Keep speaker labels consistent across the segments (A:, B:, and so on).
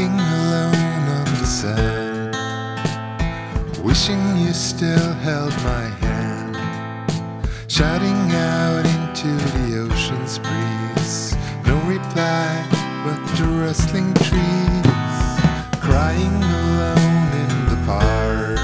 A: walking alone on the sand, wishing you still held my hand, shouting out into the ocean's breeze. No reply but the rustling trees, crying alone in the park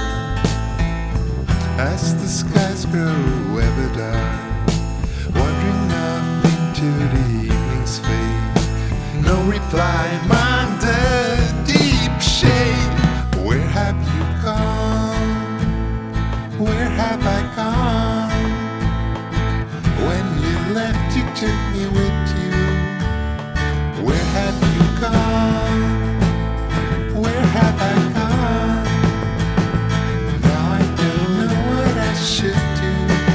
A: as the skies grow ever dark, wandering off into the evening's fade. No reply, under deep shade. Where have you gone? Where have I gone? When you left, you took me with you. Where have you gone? Where have I gone? Now I don't know what I should do,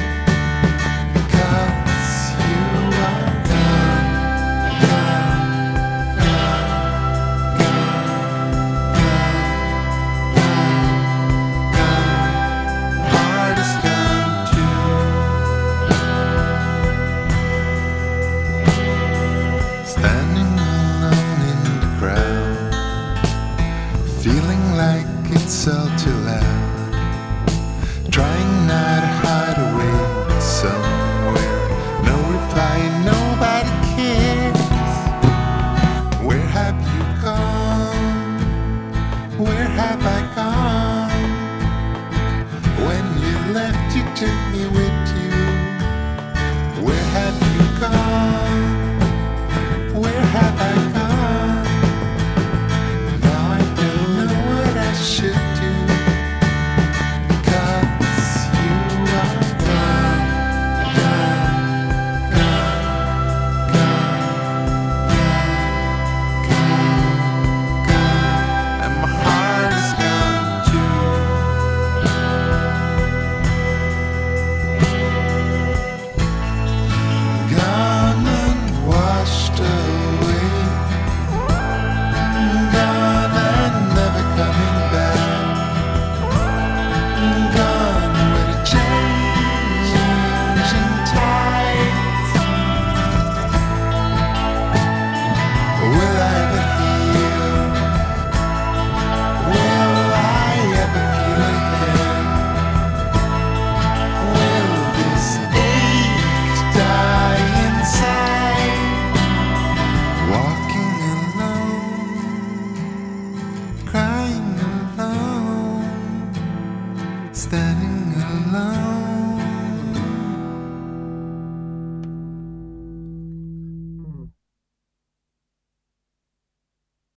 A: because you are gone, gone, gone, gone, gone, gone. Heart is gone too. Stand